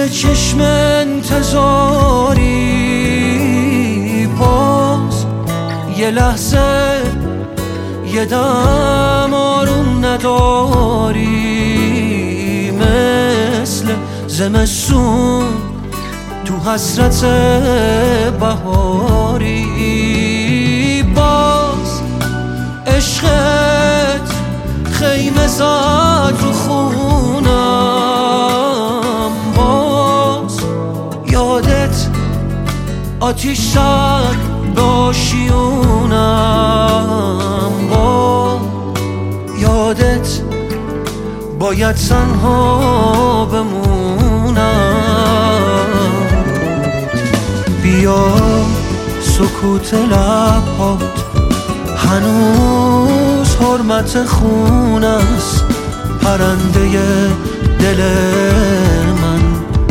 چشم انتظاری، باز یه لحظه یه دم آروم نداری، مثل زمستون تو حسرت بهاری. باز عشقت خیمه زد رو خونم، باز یادت آتیش زد به آشیونم، با یادت باید تنها بمونم. بیا سکوت لبات هنوز حرمت خون است، پرنده دل من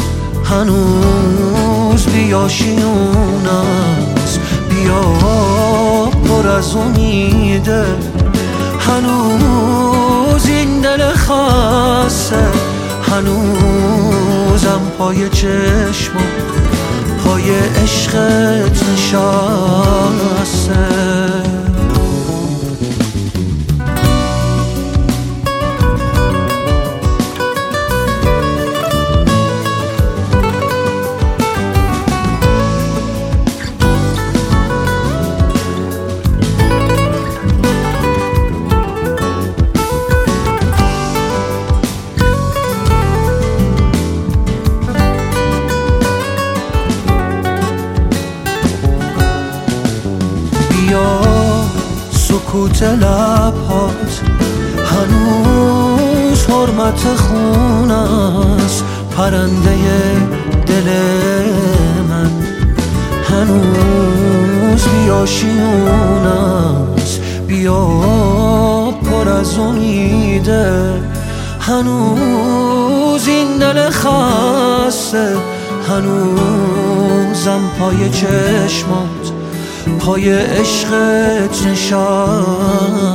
هنوز بیاشیون است. بیا پر از امیده، هنوز این دل خسته، هنوزم پای چشمم پای عشقت نشسته. بیا سکوت لبات هنوز حرمت خون است، پرنده دل من هنوز بیاشیون است. بیا پر از امیده، هنوز این دل خسته، هنوزم پای چشمات پای عشقت نشسته.